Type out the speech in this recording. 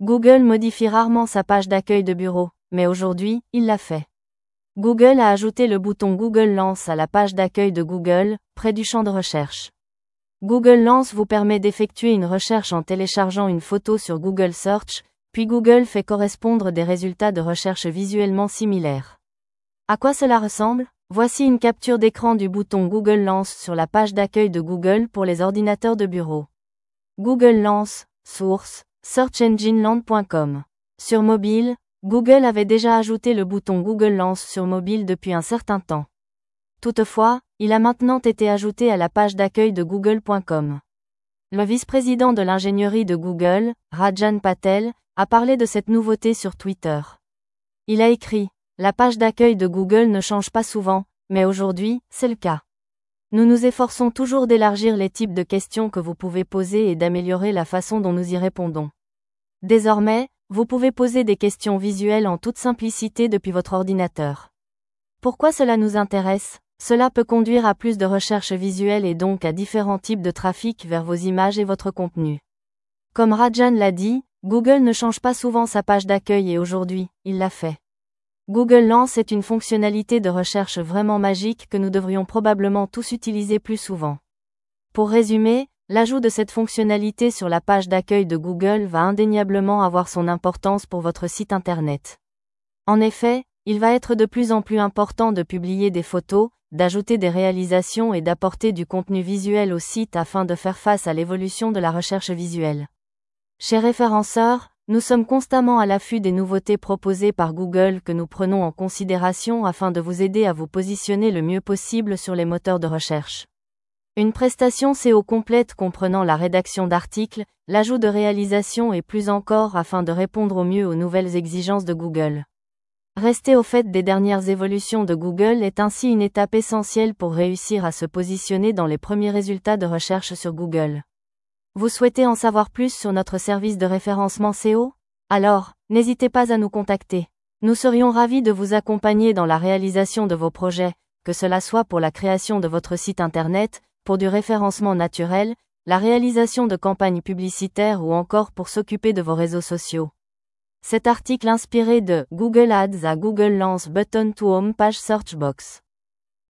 Google modifie rarement sa page d'accueil de bureau, mais aujourd'hui, il l'a fait. Google a ajouté le bouton Google Lens à la page d'accueil de Google, près du champ de recherche. Google Lens vous permet d'effectuer une recherche en téléchargeant une photo sur Google Search, puis Google fait correspondre des résultats de recherche visuellement similaires. À quoi cela ressemble ? Voici une capture d'écran du bouton Google Lens sur la page d'accueil de Google pour les ordinateurs de bureau. Google Lens, source, searchengineland.com. Sur mobile, Google avait déjà ajouté le bouton Google Lens sur mobile depuis un certain temps. Toutefois, il a maintenant été ajouté à la page d'accueil de google.com. Le vice-président de l'ingénierie de Google, Rajan Patel, a parlé de cette nouveauté sur Twitter. Il a écrit : La page d'accueil de Google ne change pas souvent, mais aujourd'hui, c'est le cas. Nous nous efforçons toujours d'élargir les types de questions que vous pouvez poser et d'améliorer la façon dont nous y répondons. Désormais, vous pouvez poser des questions visuelles en toute simplicité depuis votre ordinateur. Pourquoi cela nous intéresse ? Cela peut conduire à plus de recherches visuelles et donc à différents types de trafic vers vos images et votre contenu. Comme Rajan l'a dit, Google ne change pas souvent sa page d'accueil et aujourd'hui, il l'a fait. Google Lens est une fonctionnalité de recherche vraiment magique que nous devrions probablement tous utiliser plus souvent. Pour résumer, l'ajout de cette fonctionnalité sur la page d'accueil de Google va indéniablement avoir son importance pour votre site internet. En effet, il va être de plus en plus important de publier des photos, d'ajouter des réalisations et d'apporter du contenu visuel au site afin de faire face à l'évolution de la recherche visuelle. Chez Référenceur, nous sommes constamment à l'affût des nouveautés proposées par Google que nous prenons en considération afin de vous aider à vous positionner le mieux possible sur les moteurs de recherche. Une prestation SEO complète comprenant la rédaction d'articles, l'ajout de réalisations et plus encore afin de répondre au mieux aux nouvelles exigences de Google. Rester au fait des dernières évolutions de Google est ainsi une étape essentielle pour réussir à se positionner dans les premiers résultats de recherche sur Google. Vous souhaitez en savoir plus sur notre service de référencement SEO ? Alors, n'hésitez pas à nous contacter. Nous serions ravis de vous accompagner dans la réalisation de vos projets, que cela soit pour la création de votre site internet, pour du référencement naturel, la réalisation de campagnes publicitaires ou encore pour s'occuper de vos réseaux sociaux. Cet article inspiré de Google Ads à Google Lens Button to Home Page Search Box.